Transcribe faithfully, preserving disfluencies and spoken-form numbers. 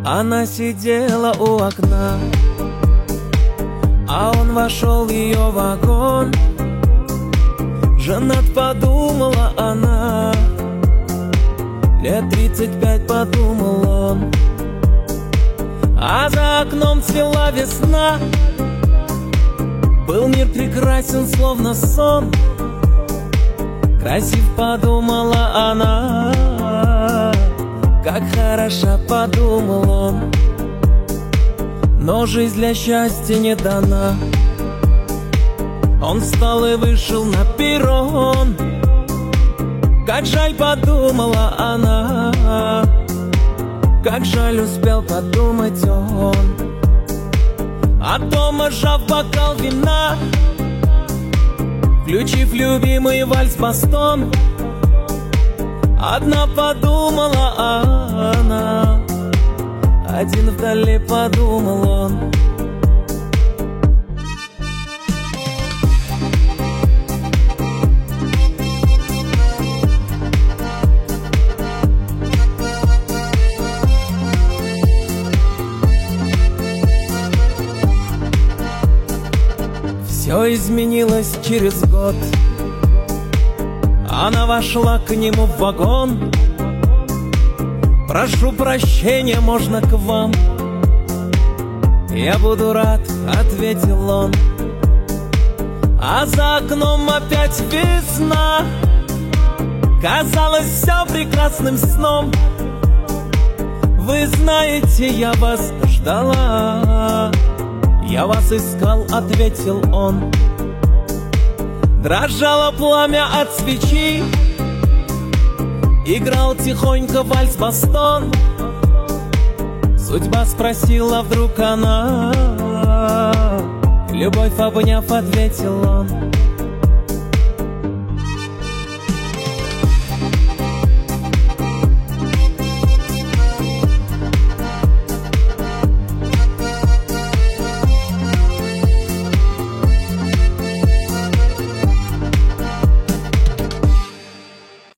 Она сидела у окна, а он вошел в ее вагон. Женат, подумала она, лет тридцать пять, подумал он. А за окном цвела весна, был мир прекрасен, словно сон. Красив, подумала она, как хороша, подумал он. Но жизнь для счастья не дана. Он встал и вышел на перрон. Как жаль, подумала она, как жаль, успел подумать он. А дома, сжав бокал вина, включив любимый вальс-бастон, одна подумала она, один вдали, подумал он. Все изменилось через год. Она вошла к нему в вагон. Прошу прощения, можно к вам? Я буду рад, ответил он. А за окном опять весна. Казалось, все прекрасным сном. Вы знаете, я вас ждала, я вас искал, ответил он. Дрожало пламя от свечи, играл тихонько вальс-бастон. Судьба спросила вдруг она, любовь обняв, ответил он.